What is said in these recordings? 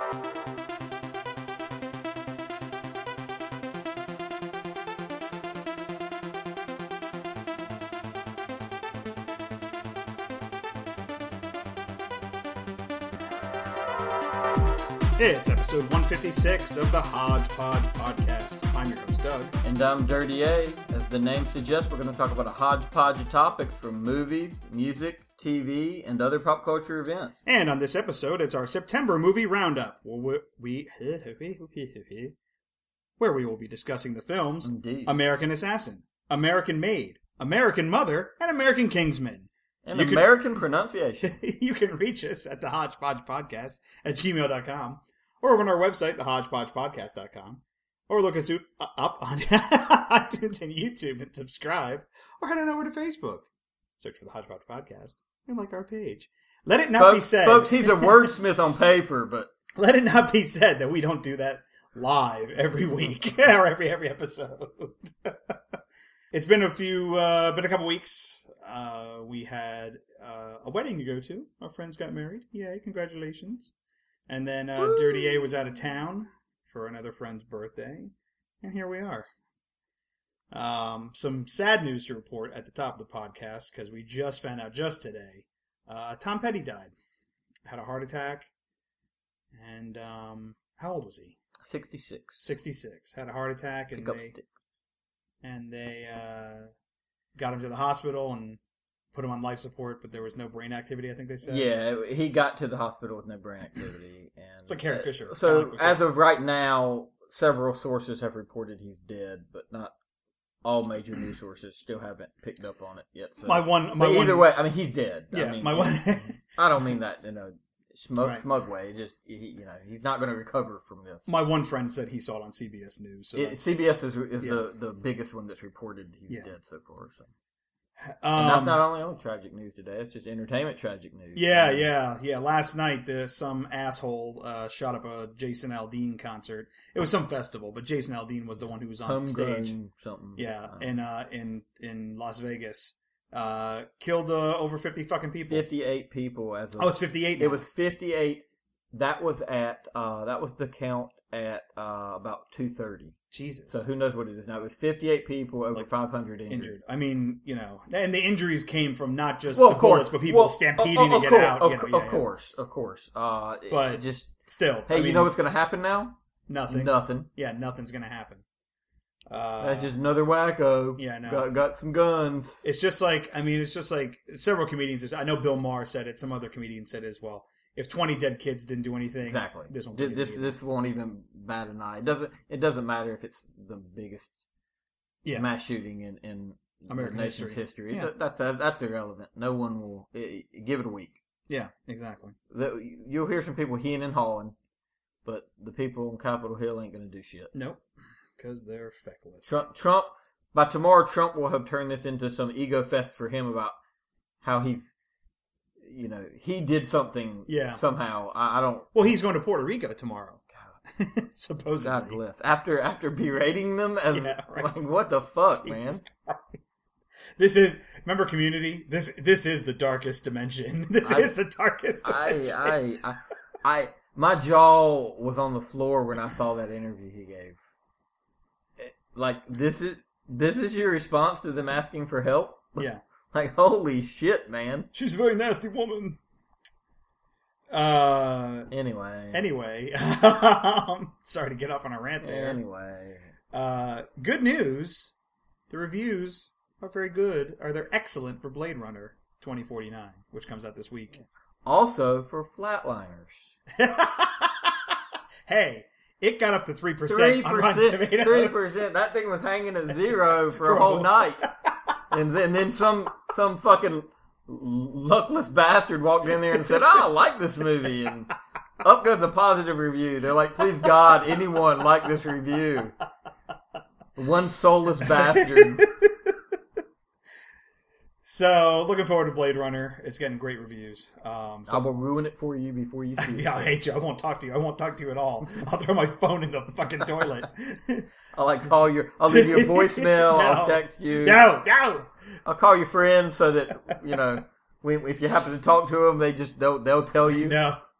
It's episode 156 of the Hodgepodge Podcast. I'm your host, Doug. And I'm Dirty A. As the name suggests, we're going to talk about a hodgepodge of topics from movies, music, TV, and other pop culture events. And on this episode, it's our September movie roundup, where we will be discussing the films Indeed. American Assassin, American Maid, American Mother, and American Kingsman. And American pronunciation. You can reach us at the Hodgepodge Podcast at gmail.com or on our website, thehodgepodgepodcast.com, or look us up on iTunes and YouTube and subscribe, or head on over to Facebook. Search for the Hodgepodge Podcast and like our page. Let it not be said. Folks, he's a wordsmith on paper, but let it not be said that we don't do that live every week or every episode. It's been a couple weeks. We had a wedding to go to. Our friends got married. Yay, congratulations. And then Dirty A was out of town for another friend's birthday. And here we are. Some sad news to report at the top of the podcast, because we just found out just today. Tom Petty died. Had a heart attack. And how old was he? 66. 66. Had a heart attack. And they got him to the hospital and put him on life support, but there was no brain activity, I think they said. Yeah, he got to the hospital with no brain activity. And it's like Carrie Fisher. So, as of right now, several sources have reported he's dead, but not all major news sources still haven't picked up on it yet. So. Either way, I mean, he's dead. Yeah, I mean, I don't mean that in a smug way. Just he's not going to recover from this. My one friend said he saw it on CBS News. So CBS is the biggest one that's reported he's dead so far. So. And that's not only tragic news today. It's just entertainment tragic news. Yeah. Last night, some asshole shot up a Jason Aldean concert. It was some festival, but Jason Aldean was the one who was on stage. Something. Yeah, in Las Vegas. Killed over 50 fucking people. 58 people as of... Oh, it's 58 now. It was 58. That was the count at about 2:30. Jesus. So who knows what it is now. It was 58 people, over 500 injured. I mean, and the injuries came from not just the bullets, but people stampeding to get out. Of course. But just still. Hey, you know what's going to happen now? Nothing. Yeah, nothing's going to happen. That's just another wacko. Yeah, I know. Got some guns. It's just like several comedians. I know Bill Maher said it. Some other comedians said it as well. If 20 dead kids didn't do anything, exactly. This won't even bat an eye. It doesn't matter if it's the biggest mass shooting in American nation's history. Yeah. That's irrelevant. No one will give it a week. Yeah, exactly. You'll hear some people heeing and hawing, but the people on Capitol Hill ain't going to do shit. Nope, because they're feckless. Trump. By tomorrow, Trump will have turned this into some ego fest for him about how he's. He did something somehow. I don't... Well, he's going to Puerto Rico tomorrow. God. Supposedly. God bless. After berating them as... Like, what the fuck, Jesus man? Christ. Remember Community? This is the darkest dimension. This is the darkest dimension. My jaw was on the floor when I saw that interview he gave. Like, this is your response to them asking for help? Yeah. Like, holy shit, man. She's a very nasty woman. Anyway. Sorry to get off on a rant there. Anyway. Good news. The reviews are very good. They're excellent for Blade Runner 2049, which comes out this week. Also for Flatliners. Hey, it got up to 3% on Rotten Tomatoes. 3%. That thing was hanging at 0 for a whole night. And then some fucking luckless bastard walked in there and said, I like this movie. And up goes a positive review. They're like, please God, anyone like this review. One soulless bastard. So, looking forward to Blade Runner. It's getting great reviews. I will ruin it for you before you see it. Yeah, I hate you. I won't talk to you. I won't talk to you at all. I'll throw my phone in the fucking toilet. I'll I'll leave you a voicemail. No. I'll text you. No. I'll call your friends so that, if you happen to talk to them, they'll tell you. No.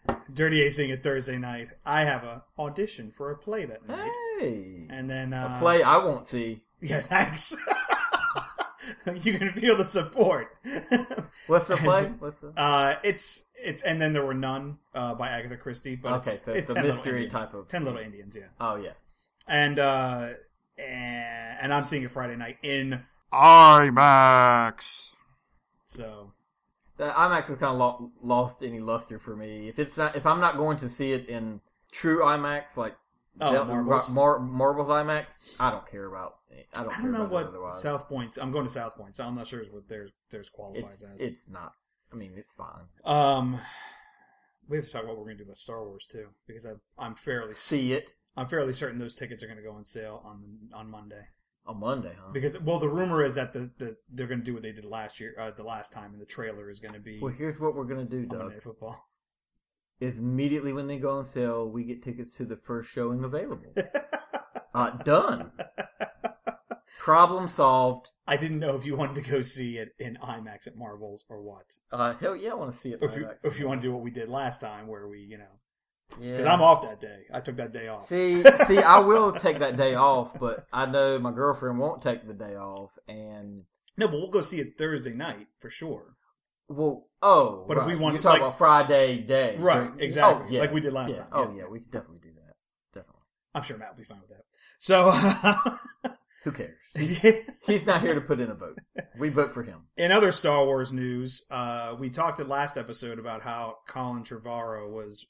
Dirty A singing Thursday night. I have a audition for a play that night. Hey. And then a play I won't see. Yeah, thanks. You can feel the support. What's the play? It's and then there were none by Agatha Christie, but okay, so it's a 10 mystery type of 10 Little Indians, yeah. Oh yeah. And I'm seeing it Friday night in IMAX. So IMAX has kind of lost any luster for me. If I'm not going to see it in true IMAX, like Marbles IMAX, I don't care about. I don't know what South Point. I'm going to South Point, so I'm not sure what theirs qualifies as. It's not. I mean, it's fine. We have to talk about what we're going to do about Star Wars too, because I'm fairly certain those tickets are going to go on sale on Monday. On Monday, huh? Because the rumor is that they're going to do what they did last year, the last time, and the trailer is going to be. Well, here's what we're going to do, Doug. Monday Football. Is immediately when they go on sale, we get tickets to the first showing available. Done. Problem solved. I didn't know if you wanted to go see it in IMAX at Marbles or what. Hell yeah, I want to see it. If you want to do what we did last time, where we, yeah, because I'm off that day. I took that day off. See, I will take that day off, but I know my girlfriend won't take the day off, and no, but we'll go see it Thursday night for sure. Well, but if we want, you're talking about Friday day, right? Exactly, yeah. like we did last time. Oh yeah, we could definitely do that. Definitely. I'm sure Matt will be fine with that. So, who cares? He's not here to put in a vote. We vote for him. In other Star Wars news, we talked in last episode about how Colin Trevorrow was,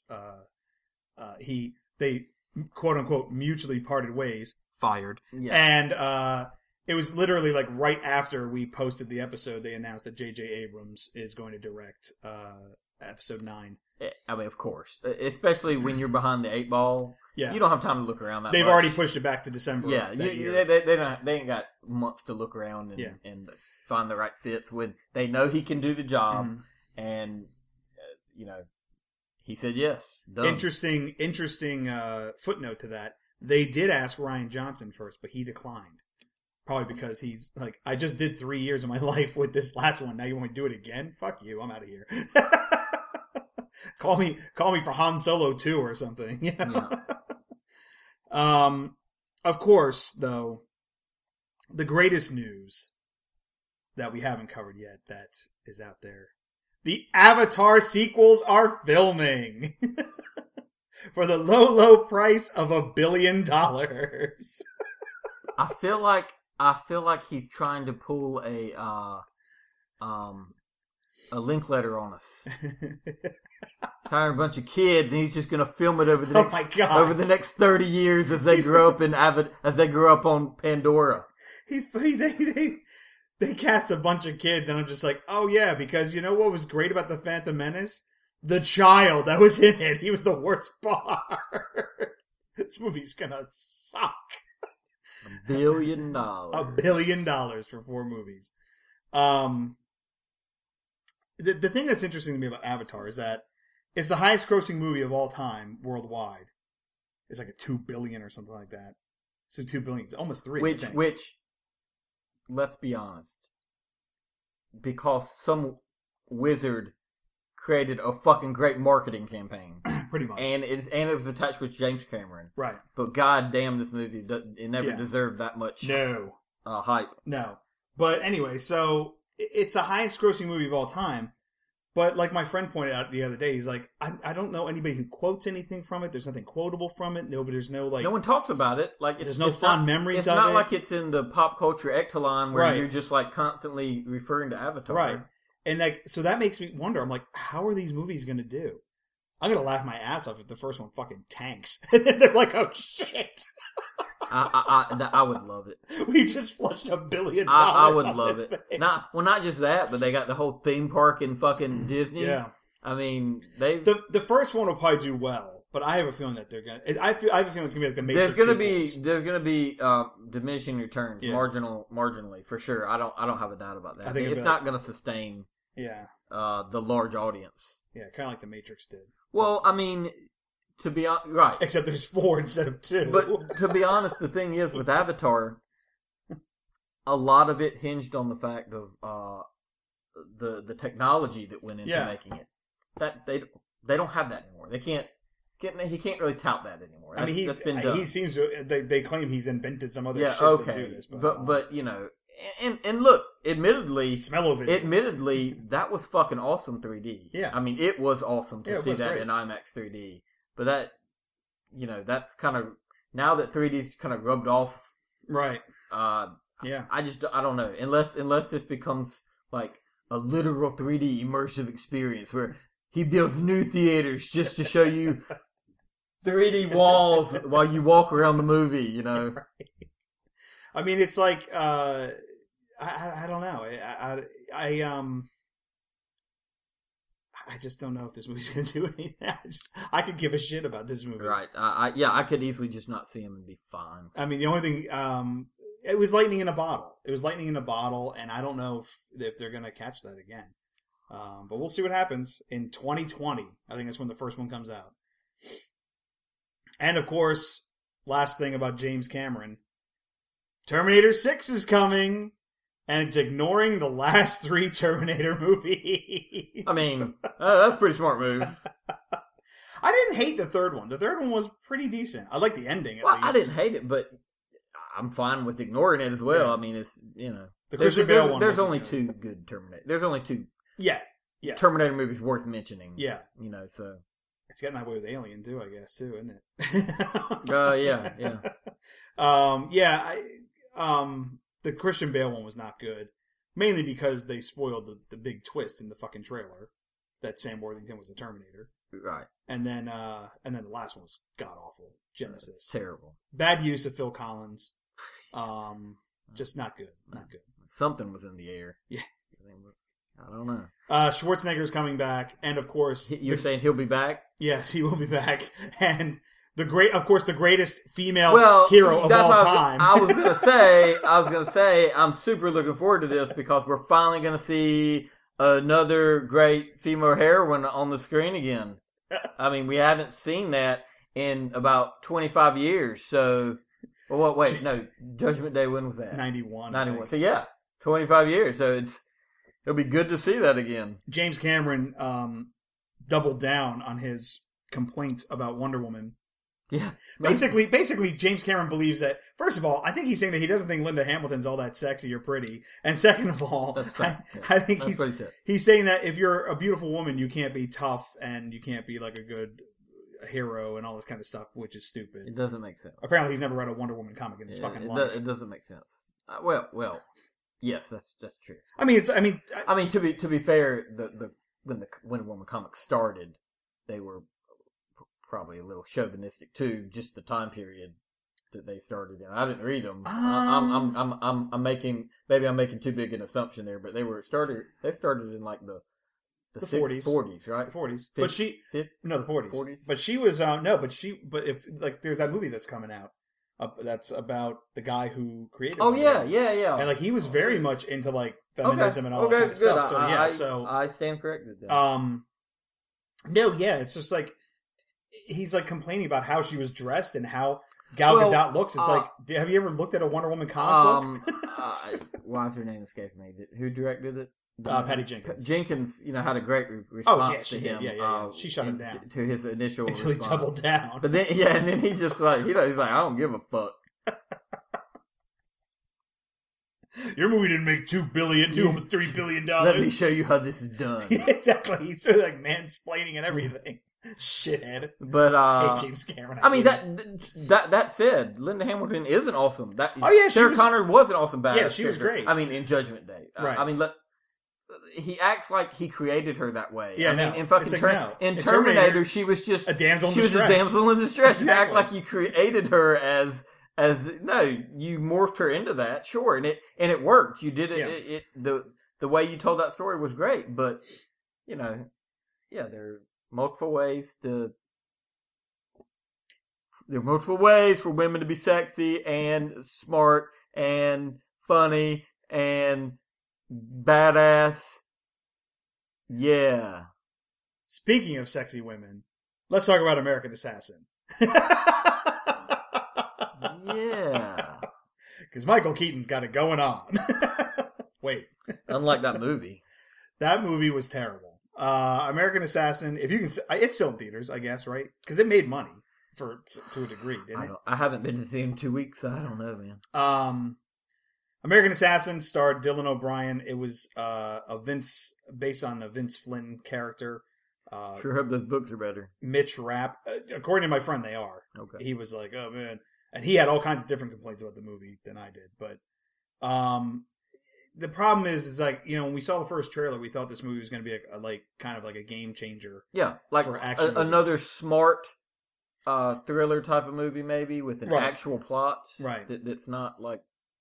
they quote unquote mutually parted ways, fired, and it was literally like right after we posted the episode, they announced that J.J. Abrams is going to direct episode 9. I mean, of course, especially when you're behind the 8 ball. Yeah, you don't have time to look around that They've much. already pushed it back to December. Yeah, of that year. They ain't got months to look around and find the right fits when they know he can do the job, and he said yes. Done. Interesting footnote to that. They did ask Rian Johnson first, but he declined. Probably because he's like, I just did 3 years of my life with this last one. Now you want me to do it again? Fuck you. I'm out of here. Call me for Han Solo 2 or something. You know? Yeah. Of course, though, the greatest news that we haven't covered yet that is out there. The Avatar sequels are filming for the low price of $1 billion. I feel like he's trying to pull a Linklater on us. Hiring a bunch of kids, and he's just going to film it over the next 30 years as they grow up as they grow up on Pandora. They cast a bunch of kids, and I'm just like, oh yeah, because you know what was great about The Phantom Menace? The child that was in it. He was the worst part. This movie's gonna suck. $1 billion. $1 billion for 4 movies. The thing that's interesting to me about Avatar is that it's the highest grossing movie of all time worldwide. It's like a $2 billion or something like that. So $2 billion, it's almost 3. Which, let's be honest, because some wizard created a fucking great marketing campaign, pretty much, and it was attached with James Cameron, right? But god damn, this movie never deserved that much hype. No, but anyway, so it's the highest grossing movie of all time. But like my friend pointed out the other day, he's like, I don't know anybody who quotes anything from it. There's nothing quotable from it. No one talks about it. Like there's no fond memories of it. It's not like it's in the pop culture echelon where you're just like constantly referring to Avatar. Right. And so that makes me wonder. I'm like, how are these movies going to do? I'm going to laugh my ass off if the first one fucking tanks. And then they're like, oh shit. I would love it. We just flushed $1 billion. I would love it. Not just that, but they got the whole theme park in fucking Disney. Yeah. I mean, the first one will probably do well, but I have a feeling that they're gonna. I have a feeling it's gonna be like the Matrix. There's gonna be diminishing returns, marginally for sure. I don't have a doubt about that. I think it's not gonna sustain. Yeah. The large audience. Yeah, kind of like the Matrix did. Well, I mean, to be right. Except there's 4 instead of 2. But to be honest, the thing is with Avatar, a lot of it hinged on the fact of the technology that went into making it. That they don't have that anymore. anymore. He can't really tout that anymore. That's been done. He seems to. They claim he's invented some other shit okay. to do this, but you know, and look, admittedly, Smell-O-Vision. Admittedly, that was fucking awesome 3D. Yeah, I mean, it was awesome to see that great. in IMAX 3D. But that, you know, that's kind of now that 3D's kind of rubbed off. Right. Yeah. I don't know. Unless this becomes like a literal 3D immersive experience where he builds new theaters just to show you 3D walls while you walk around the movie, you know. Right. I mean, it's like I don't know. I just don't know if this movie's going to do anything. I could give a shit about this movie. Right. I could easily just not see him and be fine. I mean, the only thing, it was lightning in a bottle. It was lightning in a bottle, and I don't know if they're going to catch that again. But we'll see what happens in 2020. I think that's when the first one comes out. And of course, last thing about James Cameron, Terminator 6 is coming. And it's ignoring the last 3 Terminator movies. I mean, that's a pretty smart move. I didn't hate the third one. The third one was pretty decent. I like the ending, at least. I didn't hate it, but I'm fine with ignoring it as well. Yeah. I mean, it's, you know. The Christian Bale one. There's only 2 good Terminator. There's only 2 Terminator movies worth mentioning. Yeah. You know, so. It's getting that way with Alien, too, I guess, too, isn't it? Yeah. The Christian Bale one was not good, mainly because they spoiled the big twist in the fucking trailer that Sam Worthington was a Terminator. Right. And then the last one was god awful. Genesis. It's terrible. Bad use of Phil Collins. Just not good. Not good. Something was in the air. Yeah. I don't know. Schwarzenegger's coming back, and of course, you're saying he'll be back? Yes, he will be back, and. The greatest female hero of all time. I was gonna say, I'm super looking forward to this because we're finally gonna see another great female heroine on the screen again. I mean, we haven't seen that in about 25 years. So, wait, no, Judgment Day. When was that? 91. 91. So yeah, 25 years. So it'll be good to see that again. James Cameron doubled down on his complaints about Wonder Woman. Yeah. Basically, James Cameron believes that, first of all, I think he's saying that he doesn't think Linda Hamilton's all that sexy or pretty. And second of all, I think he's saying that if you're a beautiful woman, you can't be tough and you can't be like a good hero and all this kind of stuff, which is stupid. It doesn't make sense. Apparently, he's never read a Wonder Woman comic in his fucking life. It doesn't make sense. Well, yes, that's true. I mean, to be fair, when the Wonder Woman comic started, they were probably a little chauvinistic too, just the time period that they started in. I didn't read them. I'm making too big an assumption there, but they started in like the 40s, right? The 40s. The 40s. 40s. But she was if like there's that movie that's coming out that's about the guy who created yeah. And like he was very much into like feminism and all that kind of stuff. So I stand corrected then. It's just like he's like complaining about how she was dressed and how Gal Gadot looks. It's like, have you ever looked at a Wonder Woman comic book? Why is her name escaping me? Who directed it? Patty Jenkins. Jenkins, had a great response to him. Yeah. She shut him down to his initial until response. he doubled down. But then, and then he's just like, he's like, I don't give a fuck. Your movie didn't make almost $3 billion. Let me show you how this is done. Yeah, exactly. He's sort of like mansplaining and everything. Shithead. But hey, James Cameron. I mean that said, Linda Hamilton isn't awesome. Sarah Connor was an awesome badass. Yeah, she was great. I mean, in Judgment Day. Right. I mean, he acts like he created her that way. Yeah, I mean, in fucking in Terminator, she was just a damsel in distress. She was a damsel in distress. Exactly. You act like you created her as no, you morphed her into that. Sure, and it worked. You did it. Yeah. The way you told that story was great, but there are multiple ways for women to be sexy and smart and funny and badass. Yeah. Speaking of sexy women, let's talk about American Assassin. Yeah. Because Michael Keaton's got it going on. Wait. Unlike that movie. That movie was terrible. American Assassin. If you can, it's still in theaters, I guess, right? Because it made money to a degree, didn't it? I haven't been to see him 2 weeks, so I don't know, man. American Assassin starred Dylan O'Brien. It was based on a Vince Flynn character. Sure hope those books are better. Mitch Rapp. According to my friend, they are. Okay. He was like, oh man. And he had all kinds of different complaints about the movie than I did. But the problem is like, when we saw the first trailer, we thought this movie was going to be kind of like a game changer. Yeah, like for action another smart thriller type of movie, maybe with an actual plot. Right. That's not like,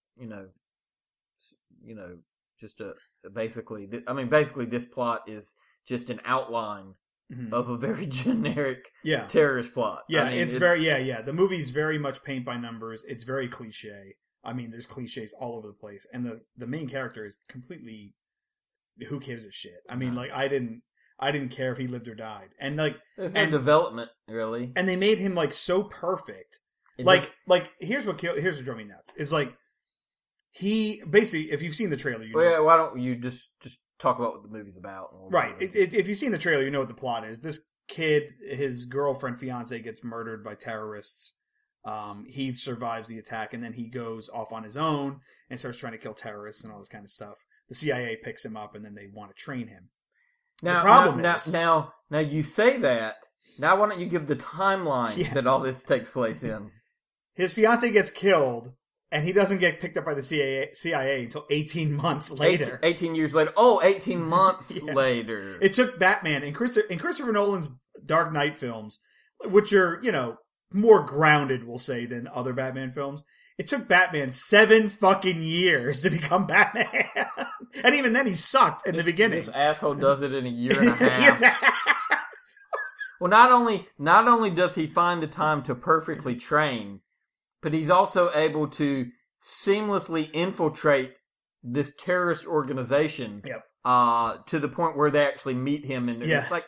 just basically this plot is just an outline of a very generic terrorist plot. Yeah, the movie's very much paint by numbers. It's very cliche. I mean, there's cliches all over the place. And the main character is completely, who gives a shit? I mean, like, I didn't care if he lived or died. And like, there's no development, really. And they made him like so perfect. Here's what drove me nuts. Is like, he basically, if you've seen the trailer, why don't you just talk about what the movie's about? Right. If you've seen the trailer, you know what the plot is. This kid, his girlfriend, fiance gets murdered by terrorists. He survives the attack, and then he goes off on his own and starts trying to kill terrorists and all this kind of stuff. The CIA picks him up, and then they want to train him. Now, the problem is... Now you say that. Now why don't you give the timeline that all this takes place in? His fiance gets killed, and he doesn't get picked up by the CIA until 18 months later. 18 years later. Oh, 18 months later. It took Batman, in Christopher Nolan's Dark Knight films, which are, more grounded, we'll say, than other Batman films. It took Batman 7 fucking years to become Batman. And even then he sucked in the beginning. This asshole does it in a year and a half. Well, not only does he find the time to perfectly train, but he's also able to seamlessly infiltrate this terrorist organization. Yep. To the point where they actually meet him, and it's like,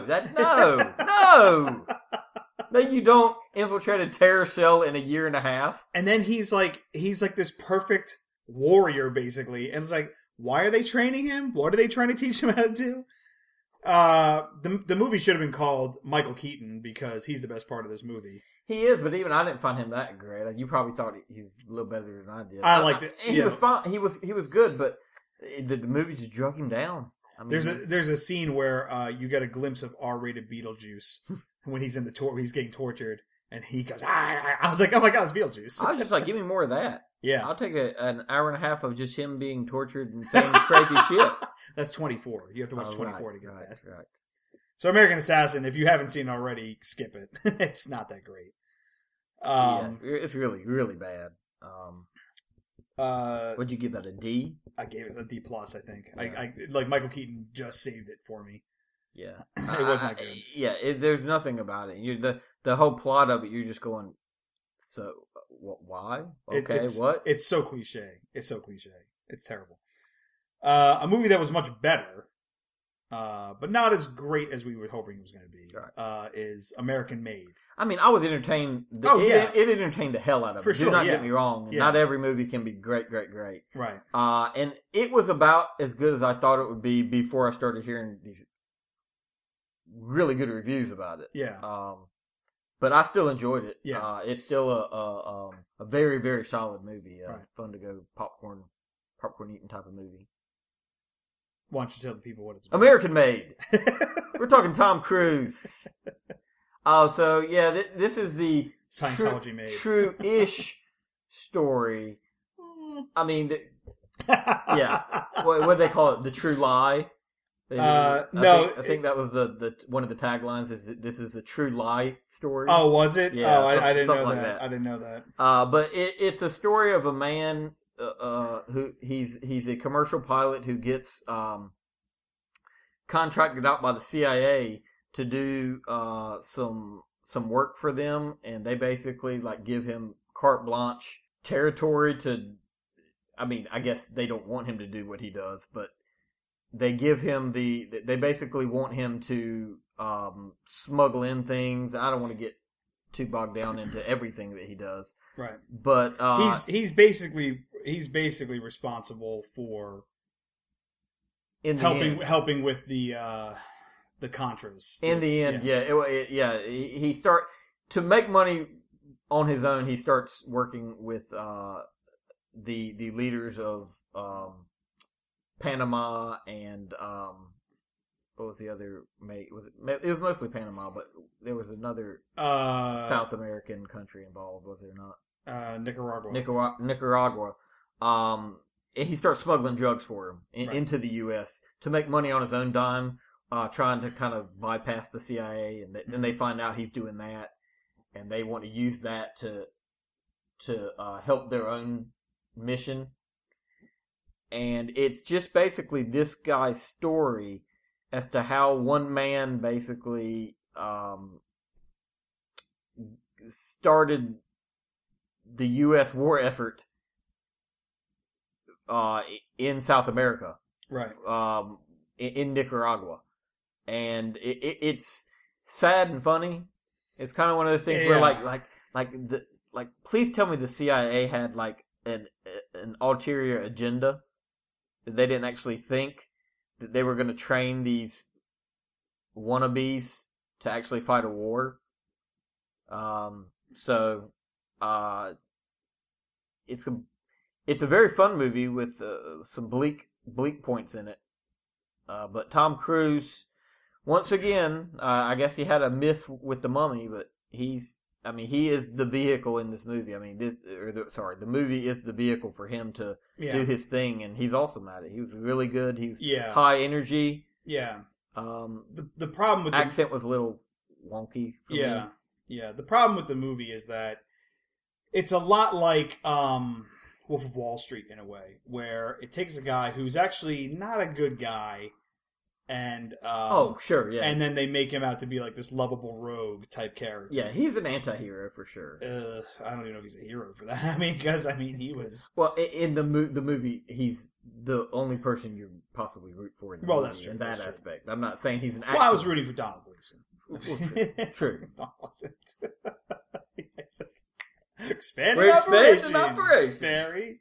no. No, you don't infiltrate a terror cell in a year and a half. And then he's like this perfect warrior, basically. And it's like, why are they training him? What are they trying to teach him how to do? The movie should have been called Michael Keaton, because he's the best part of this movie. He is, but even I didn't find him that great. You probably thought he's a little better than I did. I liked it. He was fine. He was good, but the movie just drug him down. I mean, there's a scene where you get a glimpse of R-rated Beetlejuice when he's in he's getting tortured, and he goes, I was like, oh my god, it's Beetlejuice. I was just like, give me more of that. Yeah, I'll take an hour and a half of just him being tortured and saying crazy shit. That's 24. You have to watch 24 to get that. Right. So American Assassin, if you haven't seen it already, skip it. It's not that great. It's really, really bad. Would you give that, a D? I gave it a D+, I think. Yeah. I like, Michael Keaton just saved it for me. Yeah. It wasn't that good. Yeah, there's nothing about it. The whole plot of it, you're just going, so, why? Okay, what? It's so cliche. It's terrible. A movie that was much better, but not as great as we were hoping it was going to be, is American Made. I mean, I was entertained. It entertained the hell out of me. For sure, Do not get me wrong. Yeah. Not every movie can be great. Right. And it was about as good as I thought it would be before I started hearing these really good reviews about it. Yeah. But I still enjoyed it. Yeah. It's still a very, very solid movie. Fun to go popcorn eating type of movie. Why don't you tell the people what it's about? American Made. We're talking Tom Cruise. So yeah, this is the Scientology made true-ish story. I mean, yeah, what they call it, the true lie. I think that was the one of the taglines. Is this is a true lie story? Oh, was it? Yeah, I didn't know like that. I didn't know that. But it's a story of a man who he's a commercial pilot who gets contracted out by the CIA to do some work for them, and they basically like give him carte blanche territory to. I mean, I guess they don't want him to do what he does, but they give him they basically want him to smuggle in things. I don't want to get too bogged down into everything that he does, right? But he's basically responsible for helping with the the Contras. In the end, he start to make money on his own. He starts working with the leaders of Panama and what was the other mate? It was mostly Panama, but there was another South American country involved, was there not? Nicaragua. Nicaragua. He starts smuggling drugs for him into the U.S. to make money on his own dime, trying to kind of bypass the CIA, and then they find out he's doing that, and they want to use that to help their own mission. And it's just basically this guy's story as to how one man basically started the U.S. war effort in South America, right? In Nicaragua, and it's sad and funny. It's kind of one of those things where like please tell me the CIA had like an ulterior agenda, that they didn't actually think that they were going to train these wannabes to actually fight a war. It's a very fun movie with some bleak points in it. But Tom Cruise, once again, I guess he had a miss with The Mummy, but he is the vehicle in this movie. I mean, the movie is the vehicle for him to do his thing, and he's awesome at it. He was really good. He was high energy. Yeah. The problem with accent was a little wonky for me. Yeah. The problem with the movie is that it's a lot like Wolf of Wall Street in a way, where it takes a guy who's actually not a good guy, and and then they make him out to be like this lovable rogue type character. Yeah, he's an anti-hero for sure. I don't even know if he's a hero for that. He was in the movie. He's the only person you possibly root for in the movie. That's true. In that aspect, I'm not saying he's an. I was rooting for Donald Gleason. True. Don wasn't. Expanding We're operations. Barry.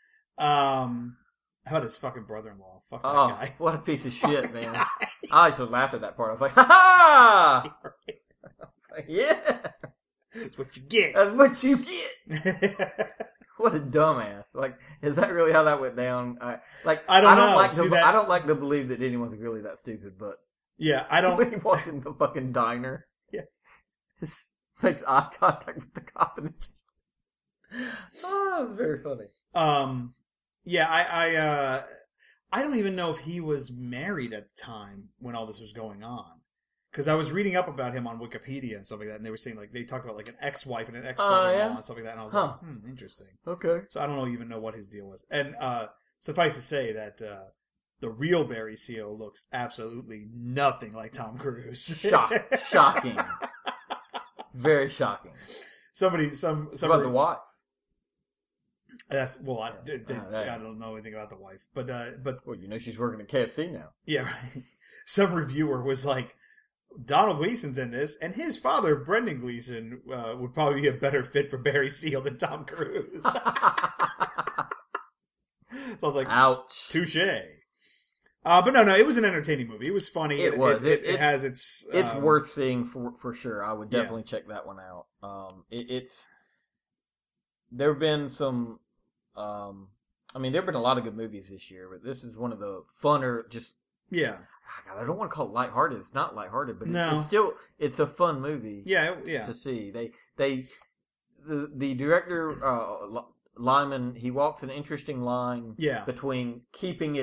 How about his fucking brother-in-law? Fuck that guy. What a piece of shit, man. I used to laugh at that part. I was like, ha ha! Yeah! That's what you get. That's what you get! What a dumbass. Like, is that really how that went down? I don't know. I don't like to believe that anyone's really that stupid, but. Yeah, I don't. When he walked in the fucking diner. Yeah. Just makes eye contact with the cop and it's. Oh, it was very funny. Yeah, I don't even know if he was married at the time when all this was going on. Because I was reading up about him on Wikipedia and stuff like that, and they were saying, like, they talked about, like, an ex-wife and an ex-brother-in-law and stuff like that, and I was like, interesting. Okay. So I don't even know what his deal was. And suffice to say that the real Barry Seal looks absolutely nothing like Tom Cruise. Shocking. Very shocking. Some about the wife? That's I don't know anything about the wife, but well, she's working at KFC now. Yeah, right. Some reviewer was like, Donald Gleason's in this, and his father, Brendan Gleeson, would probably be a better fit for Barry Seal than Tom Cruise. So I was like, ouch, touche. But no, it was an entertaining movie. It was funny. It was. It has its. It's worth seeing for sure. I would definitely check that one out. There have been some. There have been a lot of good movies this year, but this is one of the funner. God, I don't want to call it lighthearted. It's not lighthearted, but it's a fun movie. Yeah. To see, the director Lyman, he walks an interesting line. Between keeping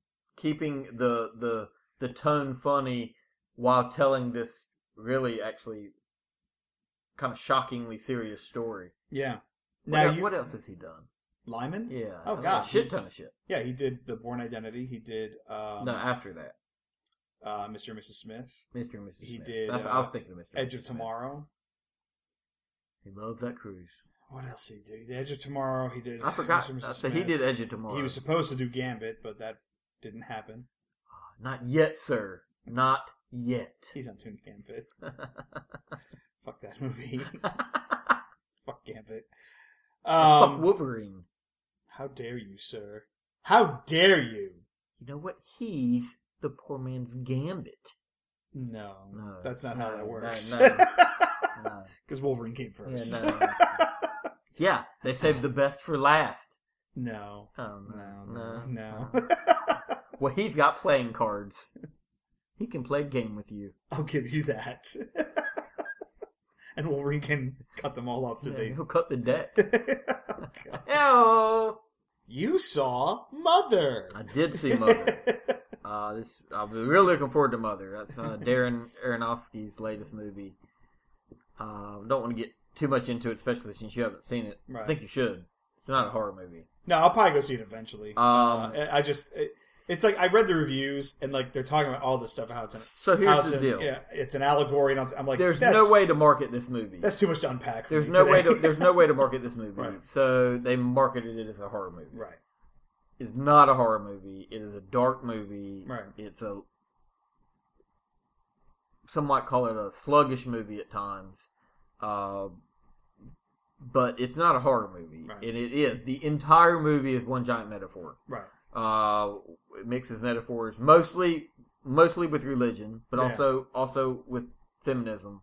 the tone funny while telling this really actually kind of shockingly serious story. Yeah. What else has he done? Lyman? Yeah. Oh, God. A shit ton of shit. Yeah, he did The Bourne Identity. He did... no, after that. Mr. and Mrs. Smith. Mr. and Mrs. Smith. He did... I was thinking of Mr. Edge of Tomorrow. He loves that cruise. What else did he do? He did Edge of Tomorrow. He did... I forgot. So he did Edge of Tomorrow. He was supposed to do Gambit, but that didn't happen. Not yet, sir. Not yet. He's not doing Gambit. Fuck that movie. Fuck Gambit. Fuck Wolverine. How dare you, sir? How dare you? You know what? He's the poor man's Gambit. No, No, that's not how that works. No. Because Wolverine came first. Yeah, no. Yeah, they saved the best for last. No. Oh, No. Well, he's got playing cards. He can play a game with you. I'll give you that. And Wolverine can cut them all up so He'll cut the deck. Oh, Ew. you saw Mother. I did see Mother. I'm really looking forward to Mother. That's Darren Aronofsky's latest movie. Don't want to get too much into it, especially since you haven't seen it. Right. I think you should. It's not a horror movie. No, I'll probably go see it eventually. It's like I read the reviews and like they're talking about all this stuff. Here's the deal. Yeah, it's an allegory, and I'm like, there's no way to market this movie. That's too much to unpack. There's no way to market this movie. Right. So they marketed it as a horror movie. Right. It's not a horror movie. It is a dark movie. Right. It's some might call it a sluggish movie at times. But it's not a horror movie. Right. And it is. The entire movie is one giant metaphor. Right. It mixes metaphors mostly with religion, but also with feminism.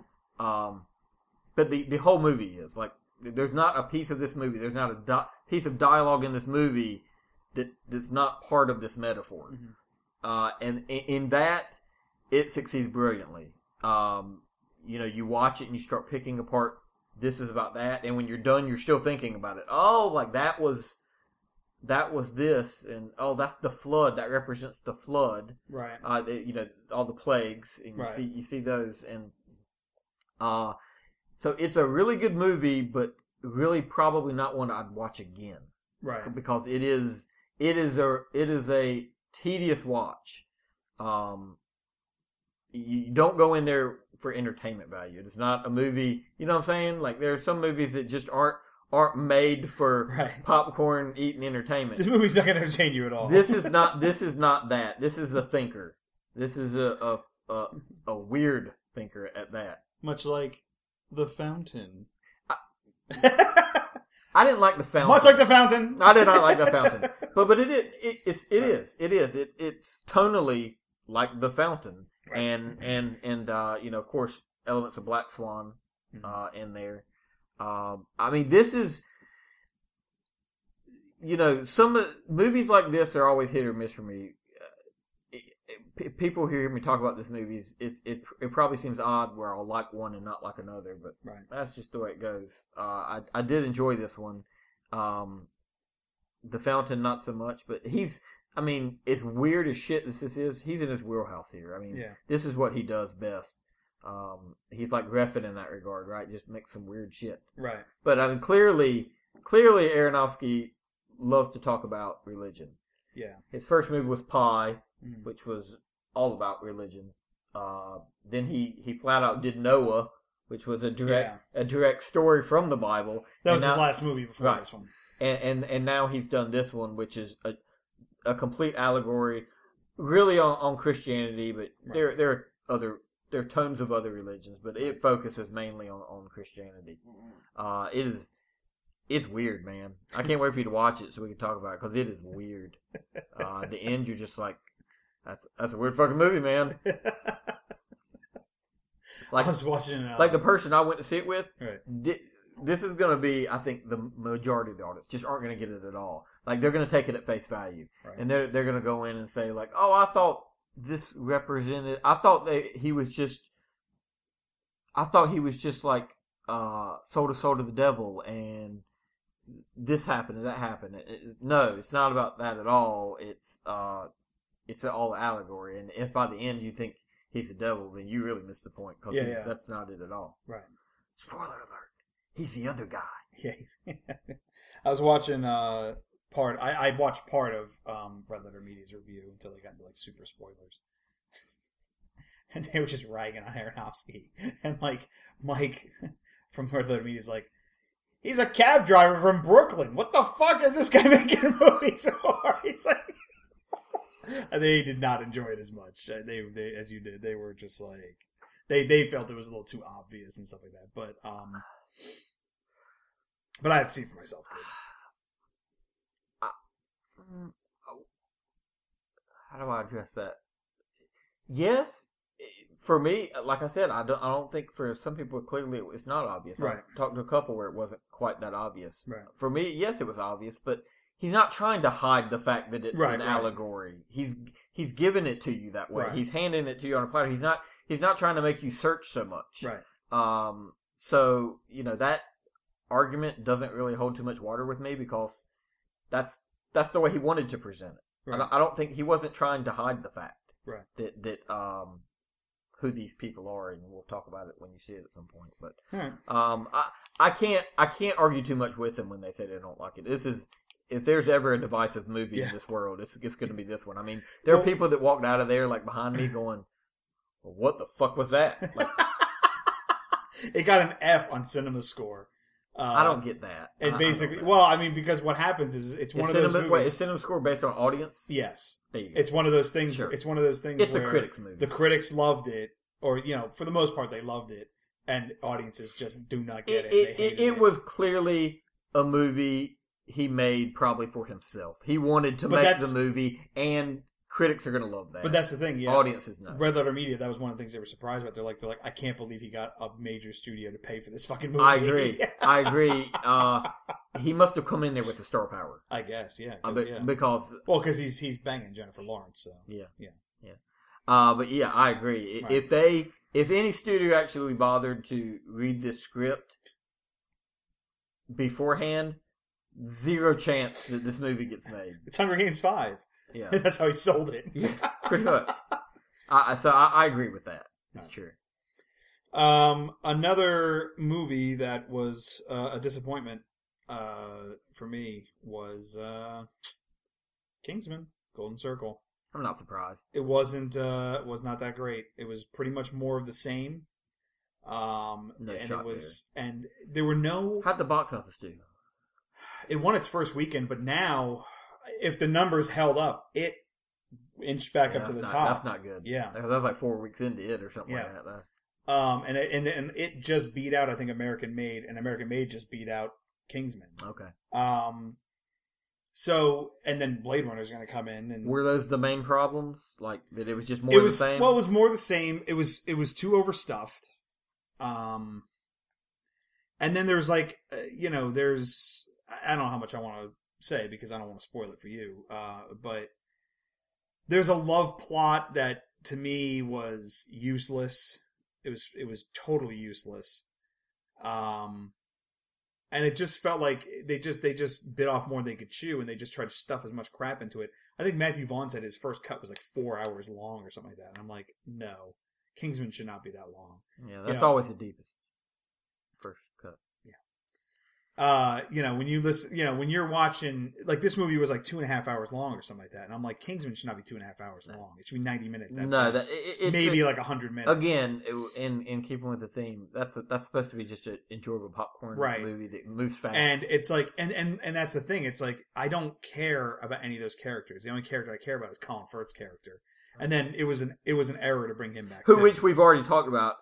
But the whole movie is like, there's not a piece of this movie, there's not a piece of dialogue in this movie that's not part of this metaphor. Mm-hmm. And in that, it succeeds brilliantly. You watch it and you start picking apart, this is about that, and when you're done, you're still thinking about it. Oh, like that was this, and oh, that's the flood. That represents the flood, right? All the plagues, and right. you see those, and so it's a really good movie, but really probably not one I'd watch again, right? Because it is a tedious watch. You don't go in there for entertainment value. It's not a movie. You know what I'm saying? Like there are some movies that just aren't made for popcorn eating entertainment. This movie's not going to entertain you at all. This is not that. This is a thinker. This is a weird thinker at that. Much like The Fountain. I didn't like The Fountain. Much like The Fountain. I did not like The Fountain. But it is. It's tonally like The Fountain. Right. And of course, elements of Black Swan in there. I mean, this is, some movies like this are always hit or miss for me. People hear me talk about this movie, it probably seems odd where I'll like one and not like another, but that's just the way it goes. I did enjoy this one. The Fountain, not so much, but it's weird as shit this is. He's in his wheelhouse here. I mean, This is what he does best. He's like Griffin in that regard, right? Just make some weird shit. Right. But I mean, clearly Aronofsky loves to talk about religion. Yeah. His first movie was Pi, which was all about religion. Then he flat out did Noah, which was a direct story from the Bible. That was his last movie before this one. And now he's done this one, which is a complete allegory, really on Christianity, but there are tons of other religions, but it focuses mainly on Christianity. It's weird, man. I can't wait for you to watch it so we can talk about it, because it is weird. The end, you're just like, that's a weird fucking movie, man. Like, I was watching like the person I went to see it with. Right. This is going to be, I think, the majority of the audience just aren't going to get it at all. Like, they're going to take it at face value, and they're going to go in and say like, "Oh, I thought this represented. I thought he was just like sold his soul to the devil, and this happened and that happened." No, it's not about that at all. It's all allegory, and if by the end you think he's the devil, then you really missed the point, because that's not it at all. Right. Spoiler alert. He's the other guy. Yeah. I was watching I watched part of Red Letter Media's review until they got into like super spoilers. And they were just ragging on Aronofsky. And like Mike from Red Letter Media is like, he's a cab driver from Brooklyn. What the fuck is this guy making movies for? He's like, and they did not enjoy it as much. They as you did. They were just like, they felt it was a little too obvious and stuff like that. But I have to see it for myself too. How do I address that? Yes, for me, like I said, I don't think for some people clearly it's not obvious. Right. I talked to a couple where it wasn't quite that obvious. Right. For me, yes, it was obvious, but he's not trying to hide the fact that it's an allegory. He's giving it to you that way. Right. He's handing it to you on a platter. He's not trying to make you search so much. Right. So that argument doesn't really hold too much water with me because that's the way he wanted to present it. Right. I don't think he wasn't trying to hide the fact. Right. That who these people are, and we'll talk about it when you see it at some point. But right. I can't argue too much with them when they say they don't like it. This is, if there's ever a divisive movie in this world, it's going to be this one. I mean, there are people that walked out of there like behind me going, well, "What the fuck was that?" Like, it got an F on Cinema Score. I don't get that. And basically, because what happens is it's one of those movies. Wait, is Cinema Score based on audience? Yes. There you go. It's one of those things. Sure. It's one of those things. It's where a critics movie. The critics loved it, or for the most part, they loved it, and audiences just do not get it. It was clearly a movie he made probably for himself. He wanted to make the movie, and critics are going to love that. But that's the thing, yeah. Audiences know. Red Letter Media, that was one of the things they were surprised about. They're like, I can't believe he got a major studio to pay for this fucking movie. I agree. He must have come in there with the star power. I guess, yeah. Because he's banging Jennifer Lawrence, so. Yeah. But yeah, I agree. Right. If any studio actually bothered to read this script beforehand, zero chance that this movie gets made. It's Hunger Games 5. Yeah. That's how he sold it. Yeah, pretty much. So I agree with that. It's true. Another movie that was a disappointment for me was Kingsman: Golden Circle. I'm not surprised. It was not that great. It was pretty much more of the same. And there were no. How'd the box office do? It won its first weekend, but now, if the numbers held up, it inched back up to the top. That's not good. Yeah, that was like 4 weeks into it or something like that. And it just beat out, I think, American Made, and American Made just beat out Kingsman. Okay. So, and then Blade Runner is going to come in. And were those the main problems? Like that it was just more of the same? Well, it was more the same. It was too overstuffed. And then there's like, there's, I don't know how much I want to say because I don't want to spoil it for you. But there's a love plot that to me was useless. It was totally useless. And it just felt like they just bit off more than they could chew, and they just tried to stuff as much crap into it. I think Matthew Vaughn said his first cut was like 4 hours long or something like that. And I'm like, no, Kingsman should not be that long. Yeah, that's always the deepest first cut. Yeah. When you listen, when you're watching, like this movie was like 2.5 hours long or something like that. And I'm like, Kingsman should not be 2.5 hours long. It should be 90 minutes. Maybe like 100 minutes. Again, in keeping with the theme, that's supposed to be just an enjoyable popcorn movie that moves fast. And it's like, and that's the thing. It's like, I don't care about any of those characters. The only character I care about is Colin Firth's character. And then it was an error to bring him back. Which we've already talked about.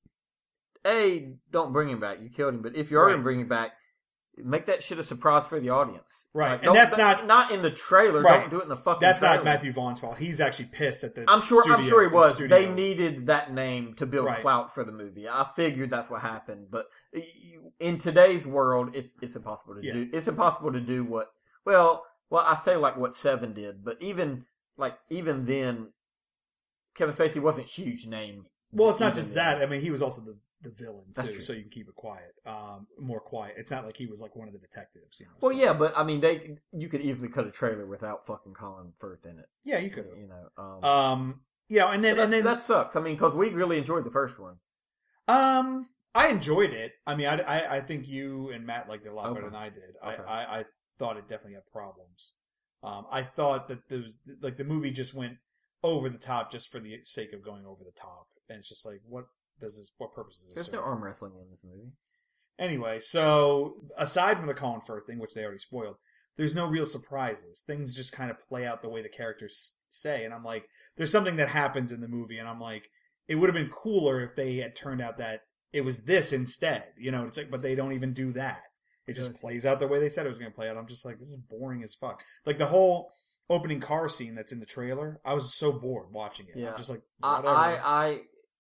Don't bring him back. You killed him. But if you are going to bring him back, make that shit a surprise for the audience. Right. Like, and that's not in the trailer. Right. Don't do it in the fucking That's trailer. not Matthew Vaughn's fault. He's actually pissed at the I'm sure he was. Studio. They needed that name to build clout for the movie. I figured that's what happened. But in today's world, it's impossible to do. It's impossible to do what I say like what Seven did, but even then Kevin Spacey wasn't a huge name. Well, it's not just that. I mean, he was also the villain too, so you can keep it quiet, more quiet. It's not like he was like one of the detectives, Well, yeah, but I mean, you could easily cut a trailer without fucking Colin Firth in it. Yeah, you could have. And then that sucks. I mean, because we really enjoyed the first one. I enjoyed it. I mean, I think you and Matt liked it a lot better than I did. Okay. I thought it definitely had problems. I thought that the movie just went over the top just for the sake of going over the top, and it's just like, what purpose does this serve? There's no arm wrestling in this movie. Anyway, so aside from the Colin Firth thing, which they already spoiled, there's no real surprises. Things just kind of play out the way the characters say, and I'm like, there's something that happens in the movie, and I'm like, it would have been cooler if they had turned out that it was this instead. It's like, but they don't even do that. It just plays out the way they said it was going to play out. I'm just like, this is boring as fuck. Like the whole opening car scene that's in the trailer, I was so bored watching it. Yeah. I'm just like, whatever.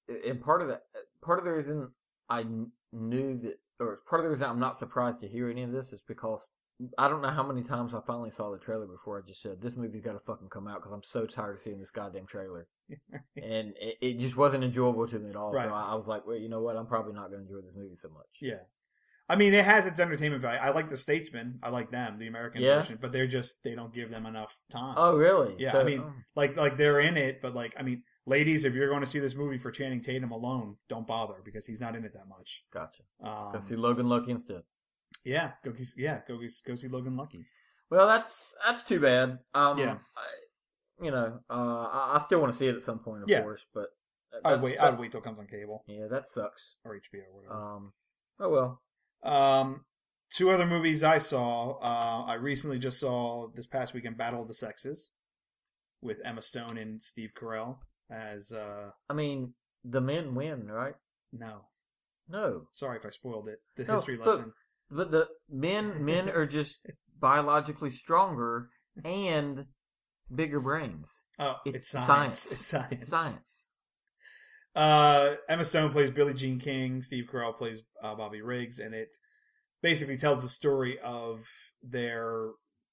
and part of the reason knew that, or part of the reason I'm not surprised to hear any of this is because I don't know how many times I finally saw the trailer before I just said, this movie's got to fucking come out because I'm so tired of seeing this goddamn trailer. And it just wasn't enjoyable to me at all. Right. So I was like, well, you know what? I'm probably not going to enjoy this movie so much. Yeah. I mean, it has its entertainment value. I like The Statesman. I like them, the American version, but they don't give them enough time. Oh, really? Yeah. So, I mean, like they're in it, but like, I mean, ladies, if you're going to see this movie for Channing Tatum alone, don't bother because he's not in it that much. Gotcha. Go see Logan Lucky instead. Yeah, go see Logan Lucky. Well, that's too bad. I still want to see it at some point, of course, but I'd wait till it comes on cable. Yeah, that sucks. Or HBO or whatever. Oh well. Two other movies I saw. I recently just saw this past weekend Battle of the Sexes with Emma Stone and Steve Carell as. I mean, the men win, right? No. Sorry if I spoiled it. The history lesson. But the men are just biologically stronger and bigger brains. Oh, it's science. It's science. Emma Stone plays Billie Jean King. Steve Carell plays Bobby Riggs, and it basically tells the story of their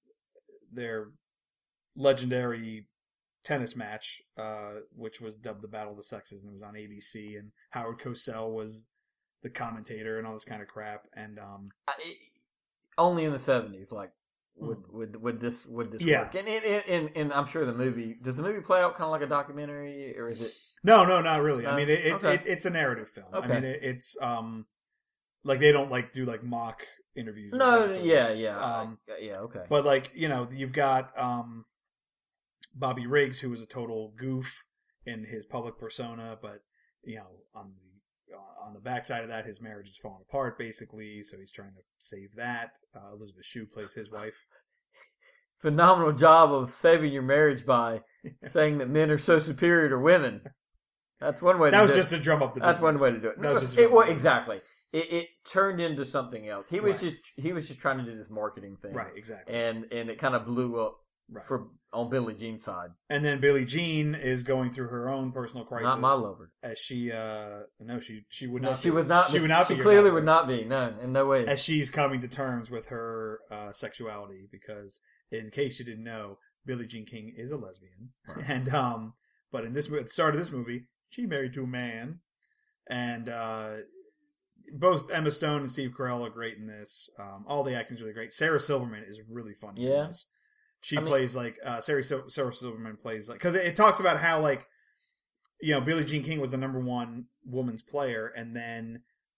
legendary tennis match, which was dubbed the Battle of the Sexes, and it was on ABC. And Howard Cosell was the commentator and all this kind of crap. And only in the 70s, like. Would this work? And I'm sure the movie play out kind of like a documentary, or is it? No, not really. I mean, it's a narrative film. Okay. I mean, it's like they don't like do like mock interviews. No, yeah, okay. But like you've got Bobby Riggs, who was a total goof in his public persona, but on the backside of that, his marriage is falling apart, basically, so he's trying to save that. Elizabeth Shue plays his wife. Phenomenal job of saving your marriage by saying that men are so superior to women. That's one way to do it. That was just to drum up the business. That's one way to do it. Exactly. It turned into something else. He was just trying to do this marketing thing. Right, exactly. And it kind of blew up on Billie Jean's side. And then Billie Jean is going through her own personal crisis. Not my lover. As she would not. She would not. She clearly would not be. No, in no way. As she's coming to terms with her sexuality, because in case you didn't know, Billie Jean King is a lesbian, and but in this at the start of this movie, she married to a man, and both Emma Stone and Steve Carell are great in this. All the acting's really great. Sarah Silverman is really funny in this. She plays like Sarah Silverman plays like, because it talks about how like Billie Jean King was the number one women's player, and then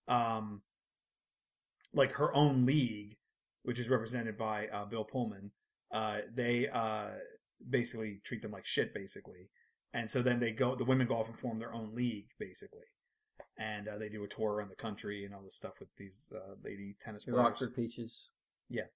like her own league, which is represented by Bill Pullman, they basically treat them like shit, basically, and so then the women go off and form their own league, basically, and they do a tour around the country and all this stuff with these lady tennis players. Rockford Peaches. Yeah,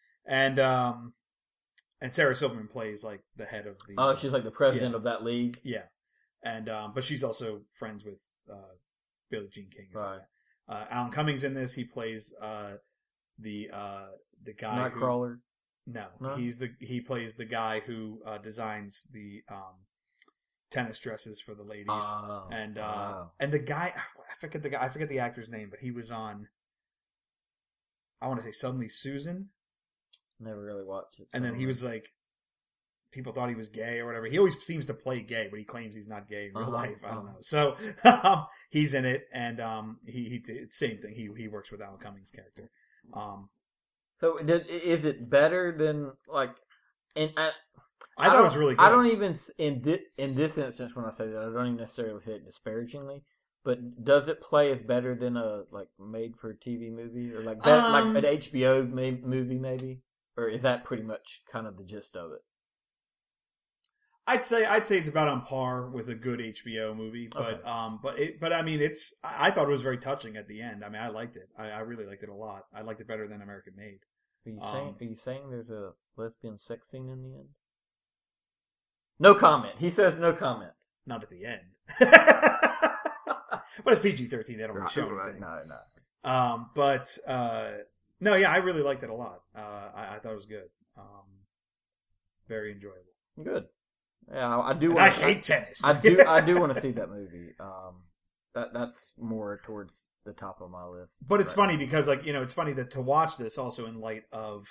and Sarah Silverman plays like the head of the. Oh, she's like the president of that league. Yeah, and but she's also friends with Billie Jean King. Right. Like Alan Cummings in this. He plays the guy. Nightcrawler. No, he plays the guy who designs the tennis dresses for the ladies. And the guy, I forget the actor's name, but he was on. I want to say Suddenly Susan. Never really watched it. And then he was like, people thought he was gay or whatever. He always seems to play gay, but he claims he's not gay in real life. I don't know. So he's in it, and he same thing. He works with Alan Cummings' character. So is it better than like? And I thought it was really good. I don't even in this instance when I say that I don't even necessarily say it disparagingly. But does it play as better than a like made for TV movie or like like an HBO movie maybe? Or is that pretty much kind of the gist of it? I'd say it's about on par with a good HBO movie, but I mean I thought it was very touching at the end. I mean I liked it. I really liked it a lot. I liked it better than American Made. Are you saying there's a lesbian sex scene in the end? No comment. He says no comment. Not at the end. But it's PG-13. They don't really show anything. No. But no, yeah, I really liked it a lot. I thought it was good. Very enjoyable. Good. Yeah, I do. I hate tennis. I do want to see that movie. that's more towards the top of my list. But it's funny because, like, it's funny that to watch this also in light of,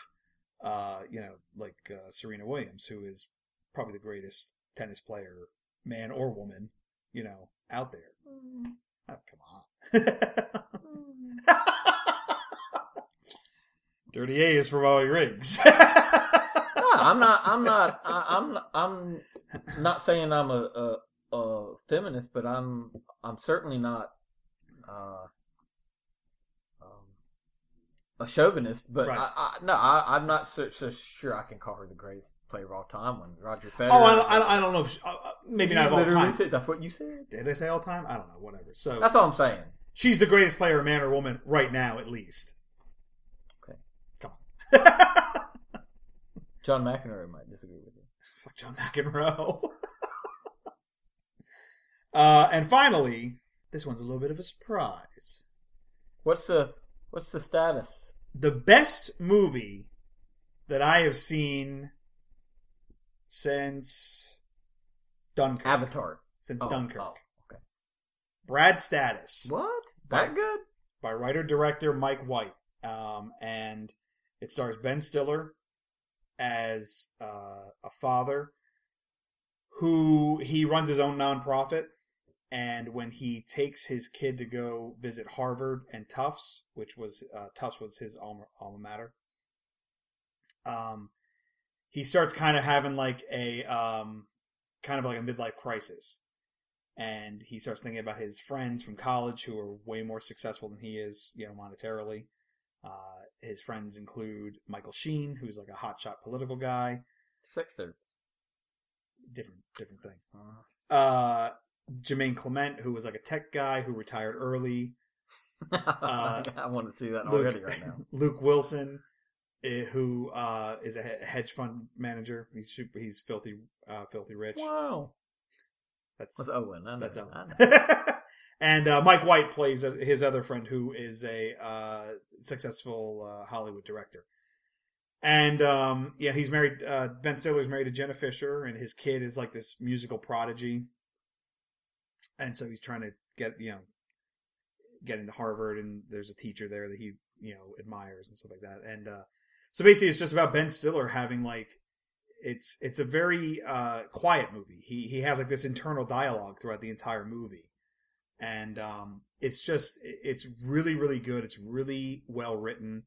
Serena Williams, who is probably the greatest tennis player, man or woman, out there. Oh, come on. Dirty A is for Bobby Riggs. No, I'm not saying I'm a feminist, but I'm certainly not a chauvinist. But right. I'm not so sure I can call her the greatest player of all time. When Roger Federer. Oh, I don't know. If maybe not of all time. That's what you said. Did I say all time? I don't know. Whatever. So that's all I'm saying. She's the greatest player, man or woman, right now, at least. Okay, come on. John McEnroe might disagree with you. Fuck John McEnroe. And finally, this one's a little bit of a surprise. What's the status? The best movie that I have seen since Dunkirk. Avatar. Since Dunkirk. Oh, okay. Brad Status. What? That good? By writer-director Mike White. And it stars Ben Stiller as a father who he runs his own nonprofit. And when he takes his kid to go visit Harvard and Tufts, which was Tufts was his alma mater, he starts kind of having like a midlife crisis, and he starts thinking about his friends from college who are way more successful than he is, monetarily. His friends include Michael Sheen, who's like a hotshot political guy. Sixer. Different thing. Jermaine Clement, who was like a tech guy who retired early. I want to see that already right now. Luke Wilson, who is a hedge fund manager. He's filthy rich. Wow. That's Owen. That's Owen. And Mike White plays his other friend, who is a successful Hollywood director. And he's married. Ben Stiller's married to Jenna Fisher, and his kid is like this musical prodigy. And so he's trying to get into Harvard, and there's a teacher there that he, admires and stuff like that. And so basically it's just about Ben Stiller having like, it's a very quiet movie. He has like this internal dialogue throughout the entire movie. And it's really, really good. It's really well written.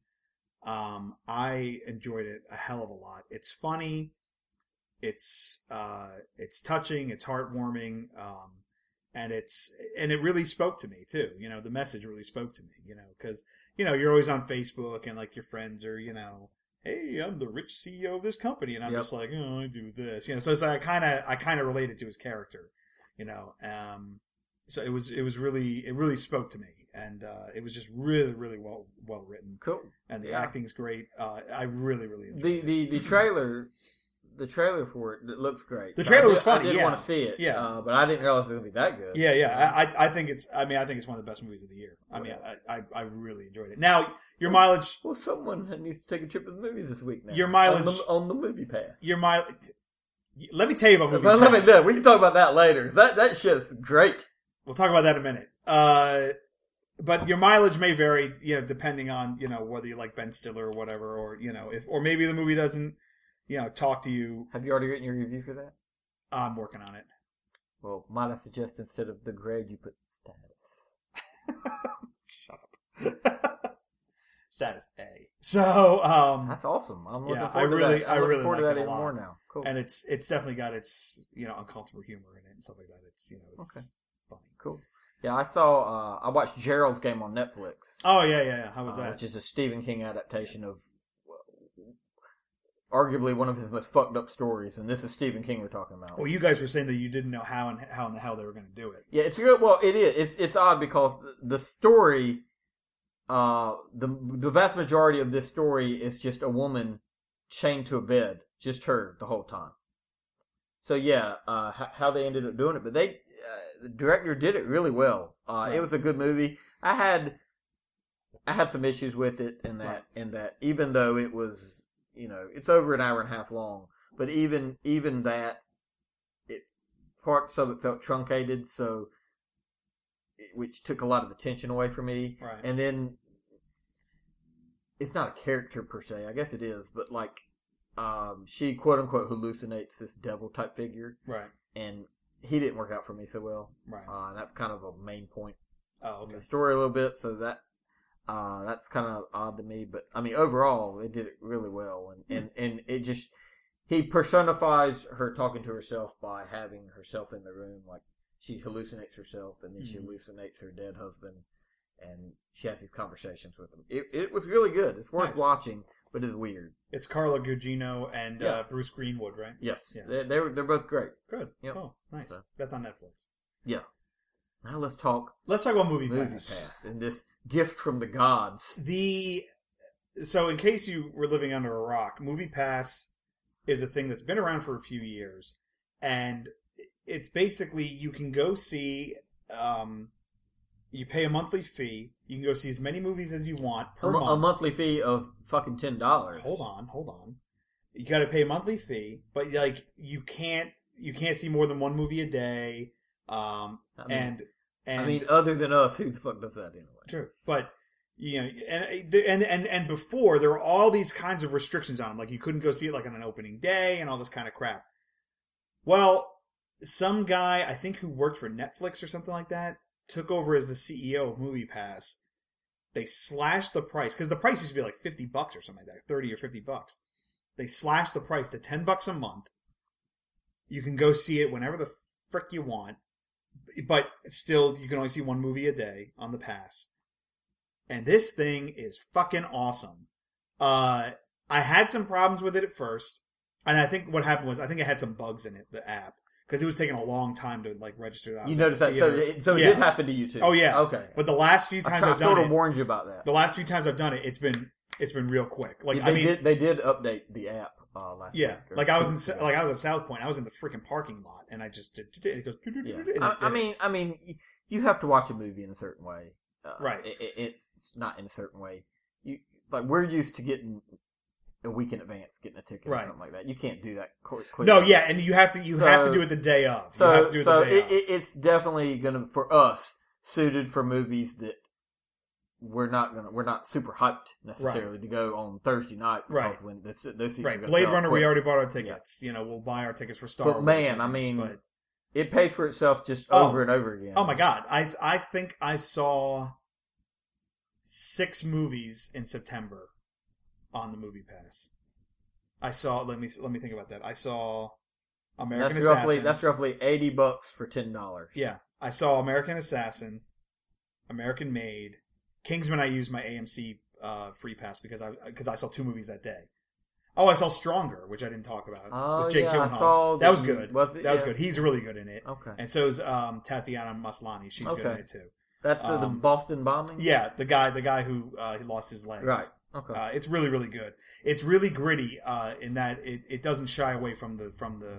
I enjoyed it a hell of a lot. It's funny. It's touching. It's heartwarming. And it really spoke to me too. The message really spoke to me, cause, you're always on Facebook and like your friends are, hey, I'm the rich CEO of this company. And I'm just like, I do this, so it's like, I kind of related to his character, so it really spoke to me. And, it was just really, really well written. Cool. And the acting's great. I really, really enjoyed it. The trailer. The trailer for it looks great. The trailer was funny. I did want to see it. Yeah, but I didn't realize it was going to be that good. Yeah. I think it's one of the best movies of the year. I really enjoyed it. Now, your mileage. Well, someone needs to take a trip to the movies this week now. Your mileage on the Movie Pass. Your mileage. Let me tell you about Movie Pass. We can talk about that later. That shit's great. We'll talk about that in a minute. But your mileage may vary, depending on whether you like Ben Stiller or whatever, or maybe the movie doesn't. Talk to you. Have you already written your review for that? I'm working on it. Well, might I suggest instead of the grade, you put status? Shut up. Status A. So, that's awesome. I'm looking I forward to that. I really like like it it even a lot. more now. Cool. And it's definitely got its, uncomfortable humor in it and stuff like that. It's, it's funny. Cool. Yeah, I watched Gerald's Game on Netflix. Oh, yeah. How was that? Which is a Stephen King adaptation of arguably one of his most fucked up stories, and this is Stephen King we're talking about. Well, you guys were saying that you didn't know how in the hell they were going to do it. Yeah, it's good. Well, it is. It's odd because the story, the vast majority of this story is just a woman chained to a bed, just her the whole time. So yeah, how they ended up doing it, but the director did it really well. Right. It was a good movie. I had some issues with it in that even though it was. It's over an hour and a half long, but even that, parts of it felt truncated. So which took a lot of the tension away from me. Right. And then it's not a character per se. I guess it is, but like she quote unquote hallucinates this devil type figure. Right. And he didn't work out for me so well. Right. And that's kind of a main point Oh, okay. in the story a little bit. So that's kind of odd to me. But I mean, overall, they did it really well. And it just, he personifies her talking to herself by having herself in the room. Like she hallucinates herself, and then she hallucinates her dead husband, and she has these conversations with him. It was really good. It's worth watching, but it's weird. It's Carla Gugino and Bruce Greenwood, right? Yes, yeah. they're both great. Good. Yep. Cool. Nice. So. That's on Netflix. Yeah. Now let's talk. Let's talk about Movie Pass and this gift from the gods. So, in case you were living under a rock, Movie Pass is a thing that's been around for a few years, and it's basically you can go see. You pay a monthly fee. You can go see as many movies as you want per month. A monthly fee of fucking $10. Hold on. You got to pay a monthly fee, but like you can't see more than one movie a day. I mean, other than us, who the fuck does that anyway? True, but you know, and before there were all these kinds of restrictions on them, like you couldn't go see it like on an opening day and all this kind of crap. Well, some guy I think who worked for Netflix or something like that took over as the CEO of Movie Pass. They slashed the price because the price used to be like $50 or something like that, $30 or $50. They slashed the price to $10 a month. You can go see it whenever the frick you want. But still, you can only see one movie a day on the pass. And this thing is fucking awesome. I had some problems with it at first. And I think what happened was, I think it had some bugs in it, the app. Because it was taking a long time to like register that. You noticed that? So it did happen to you too? Oh, yeah. Okay. But the last few times I've done it... I sort of warned you about that. The last few times I've done it, it's been real quick. Like they did update the app. Last week. Like I was at South Point. I was in the freaking parking lot, and I just did. It goes. Yeah. I mean, you have to watch a movie in a certain way, right? It's not in a certain way. We're used to getting a week in advance, getting a ticket or something like that. You can't do that. No, yeah, and you have to do it the day of. It's definitely gonna for us suited for movies that. We're not super hyped necessarily to go on Thursday night because when those seats are Blade Runner, we already bought our tickets. Yeah. You know, we'll buy our tickets for Star Wars. But man, I mean, it pays for itself just over and over again. Oh my god, I think I saw 6 movies in September on the Movie Pass. I saw. Let me think about that. I saw American Assassin. That's roughly $80 for $10. Yeah, I saw American Assassin, American Made. Kingsman, I used my AMC free pass because I saw 2 movies that day. Oh, I saw Stronger, which I didn't talk about with Jake Gyllenhaal. That was good. That was good. He's really good in it. Okay. And so is Tatiana Maslany. She's good in it too. That's the Boston bombing. Yeah, the guy who he lost his legs. Right. Okay. It's really really good. It's really gritty in that it doesn't shy away from the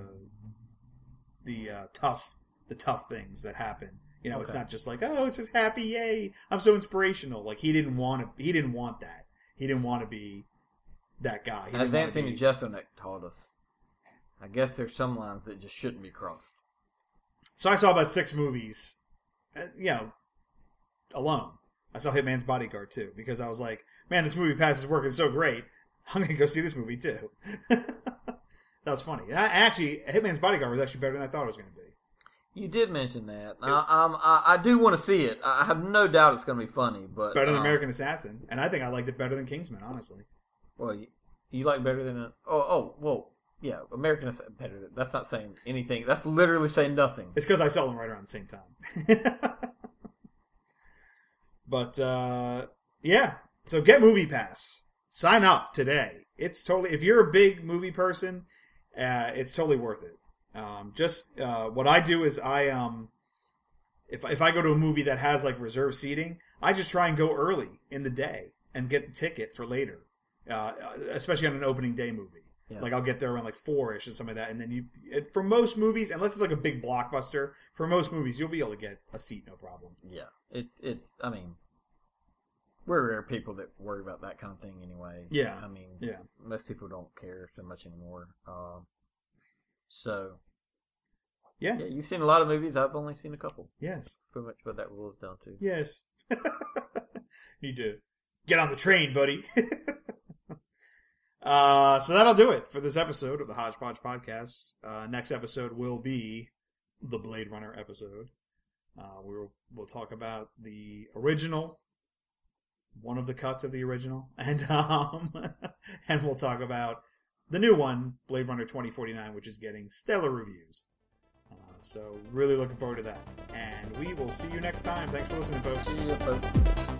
tough things that happen. You know, It's not just like, oh, it's just happy, yay! I'm so inspirational. Like he didn't want that. He didn't want to be that guy. As Anthony Jeselnik taught us, I guess there's some lines that just shouldn't be crossed. So I saw about 6 movies, alone. I saw Hitman's Bodyguard too because I was like, man, this Movie Pass is working so great. I'm gonna go see this movie too. That was funny. And actually, Hitman's Bodyguard was actually better than I thought it was going to be. You did mention that. I do want to see it. I have no doubt it's going to be funny, but better than American Assassin, and I think I liked it better than Kingsman, honestly. Well, you like better than yeah, American Assassin better. That's not saying anything. That's literally saying nothing. It's because I saw them right around the same time. But yeah, so get Movie Pass. Sign up today. It's totally. If you're a big movie person, it's totally worth it. What I do is if I go to a movie that has like reserved seating, I just try and go early in the day and get the ticket for later, especially on an opening day movie. Yeah. Like I'll get there around like 4-ish or something like that, and then for most movies, unless it's like a big blockbuster, for most movies you'll be able to get a seat no problem. Yeah, it's. I mean, we're rare people that worry about that kind of thing anyway. Yeah, I mean, yeah, most people don't care so much anymore. So, Yeah. Yeah, you've seen a lot of movies. I've only seen a couple. Yes. Pretty much what that rules down to. Yes. Need to get on the train, buddy. So that'll do it for this episode of the Hodgepodge Podcast. Next episode will be the Blade Runner episode. We'll talk about the original, one of the cuts of the original, and we'll talk about the new one, Blade Runner 2049, which is getting stellar reviews. So really looking forward to that. And we will see you next time. Thanks for listening, folks. See you, folks.